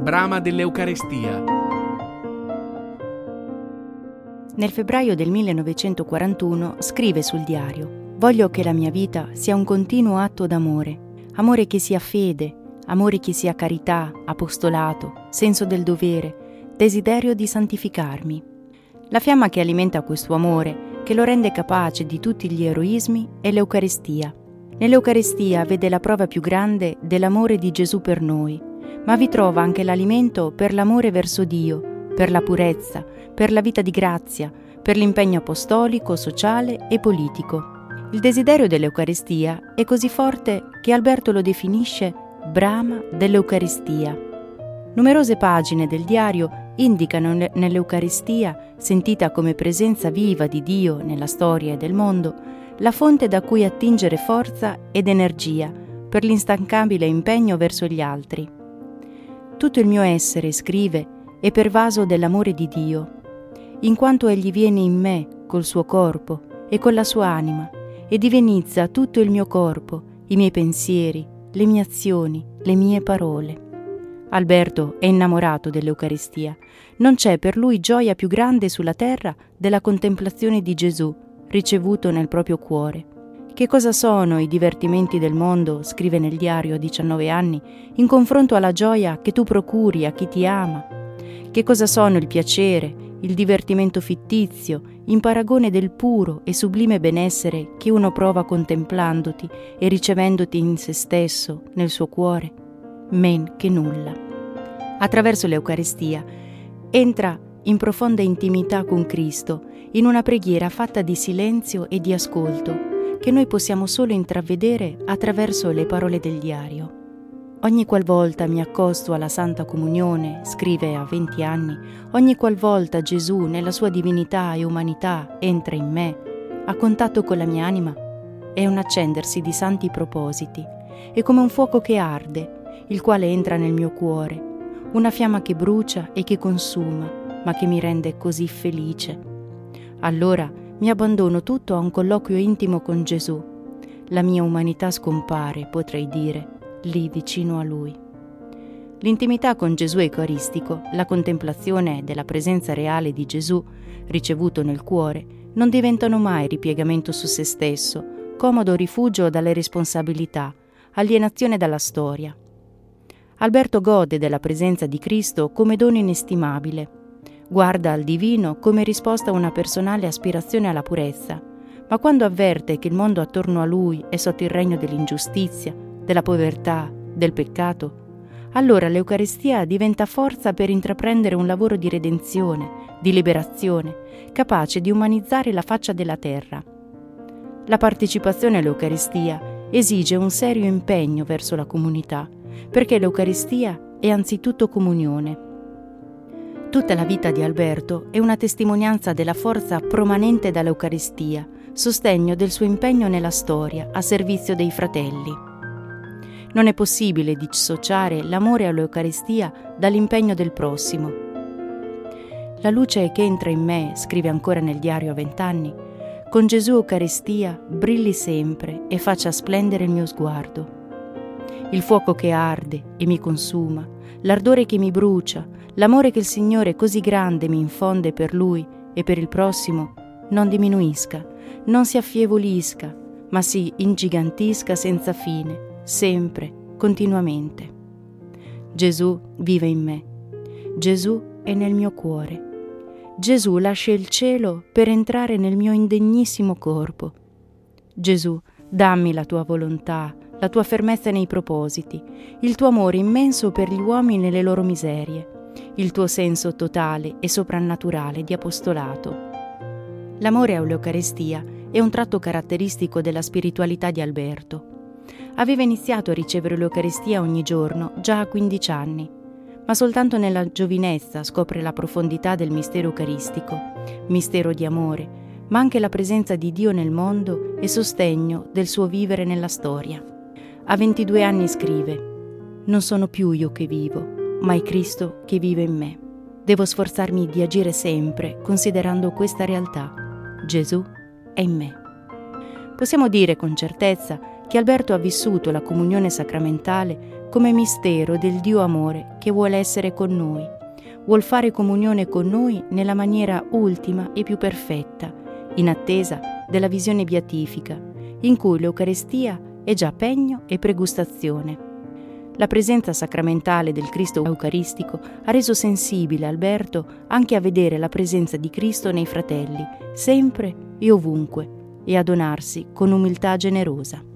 Brama dell'Eucarestia. Nel febbraio del 1941 scrive sul diario: «Voglio che la mia vita sia un continuo atto d'amore, amore che sia fede, amore che sia carità, apostolato, senso del dovere, desiderio di santificarmi». La fiamma che alimenta questo amore, che lo rende capace di tutti gli eroismi, è l'Eucaristia. Nell'Eucaristia vede la prova più grande dell'amore di Gesù per noi, ma vi trova anche l'alimento per l'amore verso Dio, per la purezza, per la vita di grazia, per l'impegno apostolico, sociale e politico. Il desiderio dell'Eucaristia è così forte che Alberto lo definisce brama dell'Eucaristia. Numerose pagine del diario indicano nell'Eucaristia, sentita come presenza viva di Dio nella storia e del mondo, la fonte da cui attingere forza ed energia per l'instancabile impegno verso gli altri. Tutto il mio essere, scrive, è pervaso dell'amore di Dio, in quanto Egli viene in me col suo corpo e con la sua anima e divinizza tutto il mio corpo, i miei pensieri, le mie azioni, le mie parole. Alberto è innamorato dell'Eucaristia. Non c'è per lui gioia più grande sulla terra della contemplazione di Gesù, ricevuto nel proprio cuore. Che cosa sono i divertimenti del mondo, scrive nel diario a 19 anni, in confronto alla gioia che tu procuri a chi ti ama? Che cosa sono il piacere, il divertimento fittizio, in paragone del puro e sublime benessere che uno prova contemplandoti e ricevendoti in se stesso, nel suo cuore? Men che nulla. Attraverso l'Eucaristia entra in profonda intimità con Cristo, in una preghiera fatta di silenzio e di ascolto, che noi possiamo solo intravedere attraverso le parole del diario. Ogni qualvolta mi accosto alla Santa Comunione, scrive a 20 anni, ogni qualvolta Gesù, nella sua divinità e umanità, entra in me, a contatto con la mia anima, è un accendersi di santi propositi, è come un fuoco che arde, il quale entra nel mio cuore, una fiamma che brucia e che consuma, ma che mi rende così felice. Allora mi abbandono tutto a un colloquio intimo con Gesù. La mia umanità scompare, potrei dire, lì vicino a Lui. L'intimità con Gesù eucaristico, la contemplazione della presenza reale di Gesù, ricevuto nel cuore, non diventano mai ripiegamento su se stesso, comodo rifugio dalle responsabilità, alienazione dalla storia. Alberto gode della presenza di Cristo come dono inestimabile. Guarda al divino come risposta a una personale aspirazione alla purezza, ma quando avverte che il mondo attorno a lui è sotto il regno dell'ingiustizia, della povertà, del peccato, allora l'Eucaristia diventa forza per intraprendere un lavoro di redenzione, di liberazione, capace di umanizzare la faccia della terra. La partecipazione all'Eucaristia esige un serio impegno verso la comunità, perché l'Eucaristia è anzitutto comunione. Tutta la vita di Alberto è una testimonianza della forza promanente dall'Eucaristia, sostegno del suo impegno nella storia, a servizio dei fratelli. Non è possibile dissociare l'amore all'Eucaristia dall'impegno del prossimo. La luce che entra in me, scrive ancora nel diario a 20 anni, con Gesù Eucaristia brilli sempre e faccia splendere il mio sguardo. Il fuoco che arde e mi consuma, l'ardore che mi brucia, l'amore che il Signore così grande mi infonde per Lui e per il prossimo, non diminuisca, non si affievolisca, ma si ingigantisca senza fine, sempre, continuamente. Gesù vive in me. Gesù è nel mio cuore. Gesù lascia il cielo per entrare nel mio indegnissimo corpo. Gesù, dammi la tua volontà, la tua fermezza nei propositi, il tuo amore immenso per gli uomini nelle loro miserie, il tuo senso totale e soprannaturale di apostolato. L'amore all'Eucaristia è un tratto caratteristico della spiritualità di Alberto. Aveva iniziato a ricevere l'Eucaristia ogni giorno già a 15 anni, ma soltanto nella giovinezza scopre la profondità del mistero eucaristico, mistero di amore, ma anche la presenza di Dio nel mondo e sostegno del suo vivere nella storia. A 22 anni scrive: «Non sono più io che vivo, ma è Cristo che vive in me. Devo sforzarmi di agire sempre considerando questa realtà. Gesù è in me». Possiamo dire con certezza che Alberto ha vissuto la comunione sacramentale come mistero del Dio amore che vuole essere con noi, vuol fare comunione con noi nella maniera ultima e più perfetta, in attesa della visione beatifica, in cui l'Eucaristia è già pegno e pregustazione. La presenza sacramentale del Cristo eucaristico ha reso sensibile Alberto anche a vedere la presenza di Cristo nei fratelli, sempre e ovunque, e a donarsi con umiltà generosa.